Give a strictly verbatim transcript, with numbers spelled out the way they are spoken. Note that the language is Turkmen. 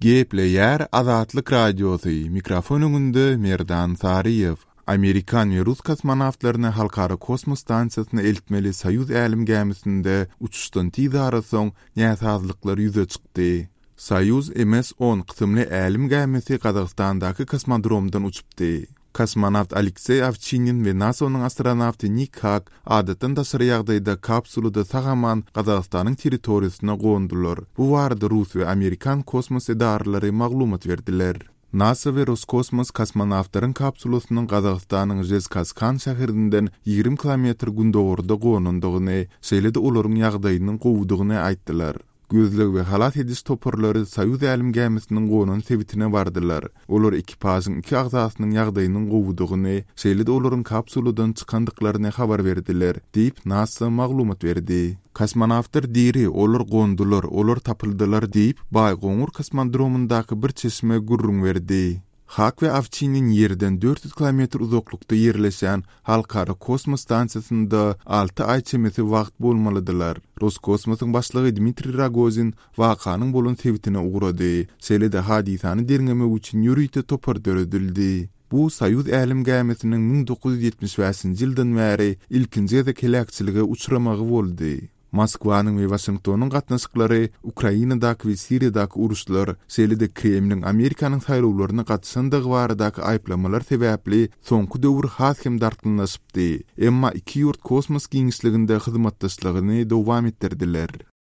Gepleýär Azatlyk Radiosu. Mikrofon öňünde Merdan Sariýew. Amerikan we Rus kosmonawtlaryny halkara kosmos stansiýasyna eltmeli Soyuz älim gemisinde uçuşdan tizara soň näsazlyklar ýüze çykdy. Soyuz M S on kysymly älim gemisi Kazakstandaky kosmodromdan uçupdy. Kosmonawt Aleksey Ovchinin we NASA'nyň astronawty Nick Hague adatan daşary ýagdaýda kapsuluda sagaman Kazakstanyň territoriýasyna gondular. Bu barada Rus we Amerikan kosmos edaralary maglumat berdiler. NASA we Roskosmos kosmonawtlaryň kapsulusynyň Kazakstanyň Zhezkazgan şäherinden ýigrim kilometr gündogurda gonundygyny, şeýle-de olaryň ýagdaýynyň gowudygyny aýtdylar. Gözleg we halat ediş toparlary Soyuz älim gemisiniň gonun sebitine bardylar. Olar ekipasyň iki agzasynyň ýagdaýynyň gowudygyny, şeýle-de olaryň kapsuludan çykandyklaryny habar berdiler, diýip NASA maglumat berdi. Kosmonawtlar diri, olar gondular, olar tapyldylar diýip Baýgoňur kosmodromundaky bir çeşme gurrun berdi. Hak we Ovchinin ýerden dört yüz kilometr uzaklykda ýerleşen halkara kosmos stansiýasynda alty aý çemesi wagt bolmalydylar. Roskosmosyň başlygy Dmitri Rogozin wakanyň bolan sebitine ugrady. Şeýle-de hadisany derňemek üçin ýürüýte topar döredildi. Bu Soyuz älim gemisiniň ming dokuz yüz ýetmiş beşinji ýyldan bäri ilkinji kelekçilige uçuramagy boldy. Moskwanyň we Washingtonyň gatnaşyklary Ukrainadaky we Siriýadaky uruşlar, şeýle-de Kremliň Amerikanyň saýrawlaryna gatnaşandygy baradaky aýplamalar sebäpli soňky döwür has hem dartynlaşypdy. Emma iki ýurt kosmos giňişliginde hyzmatdaşlygyny dowam etdirdiler.